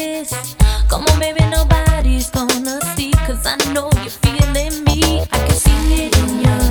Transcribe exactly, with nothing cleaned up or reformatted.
this. Come on, baby, nobody's gonna see, 'cause I know you're feeling me. I can see it in your